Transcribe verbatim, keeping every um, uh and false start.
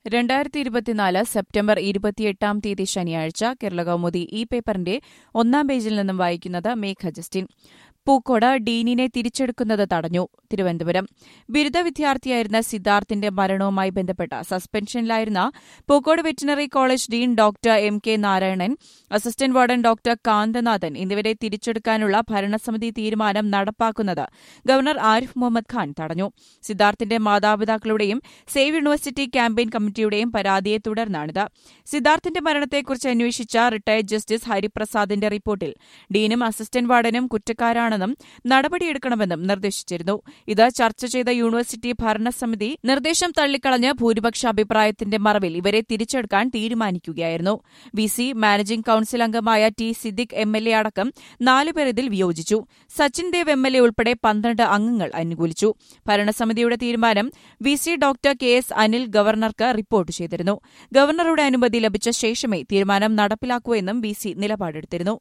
രണ്ടായിരത്തി ഇരുപത്തിനാല് സെപ്റ്റംബർ ഇരുപത്തിയെട്ടാം തീയതി ശനിയാഴ്ച കേരളകൗമുദി ഈ പേപ്പറിന്റെ ഒന്നാം പേജിൽ നിന്നും വായിക്കുന്നത് മേഘ ജസ്റ്റിൻ. പൂക്കോട് ഡീനിനെ തിരിച്ചെടുക്കുന്നത് തടഞ്ഞു. തിരുവനന്തപുരം. ബിരുദ വിദ്യാർത്ഥിയായിരുന്ന സിദ്ധാർത്ഥിന്റെ മരണവുമായി ബന്ധപ്പെട്ട സസ്പെൻഷനിലായിരുന്ന Pookode veterinary college dean doctor M K Narayanan, assistant warden doctor Kanthanathan എന്നിവരെ തിരിച്ചെടുക്കാനുള്ള ഭരണസമിതി തീരുമാനം നടപ്പാക്കുന്നത് ഗവർണർ ആരിഫ് മുഹമ്മദ് ഖാൻ തടഞ്ഞു. സിദ്ധാർത്ഥിന്റെ മാതാപിതാക്കളുടെയും സേവ് യൂണിവേഴ്സിറ്റി ക്യാമ്പയിൻ കമ്മിറ്റിയുടെയും പരാതിയെ തുടർന്നാണിത്. സിദ്ധാർത്ഥിന്റെ മരണത്തെക്കുറിച്ച് അന്വേഷിച്ച റിട്ടയർഡ് ജസ്റ്റിസ് ഹരിപ്രസാദിന്റെ റിപ്പോർട്ടിൽ ഡീനും അസിസ്റ്റന്റ് വാർഡനും കുറ്റക്കാരാണ് ണെന്നും നടപടിയെടുക്കണമെന്നും നിർദ്ദേശിച്ചിരുന്നു. ഇത് ചർച്ച ചെയ്ത യൂണിവേഴ്സിറ്റി ഭരണസമിതി നിർദ്ദേശം തള്ളിക്കളഞ്ഞ് ഭൂരിപക്ഷ അഭിപ്രായത്തിന്റെ മറവിൽ ഇവരെ തിരിച്ചെടുക്കാൻ തീരുമാനിക്കുകയായിരുന്നു. വി സി മാനേജിംഗ് കൌൺസിൽ അംഗമായ T Siddique M L A അടക്കം നാലുപേർ ഇതിൽ വിയോജിച്ചു. Sachin Dev M L A ഉൾപ്പെടെ പന്ത്രണ്ട് അംഗങ്ങൾ അനുകൂലിച്ചു. ഭരണസമിതിയുടെ തീരുമാനം V C doctor K S Anil ഗവർണർക്ക് റിപ്പോർട്ട് ചെയ്തിരുന്നു. ഗവർണറുടെ അനുമതി ലഭിച്ച ശേഷമേ തീരുമാനം നടപ്പിലാക്കൂ എന്നും വി സി നിലപാടെടുത്തിരുന്നു.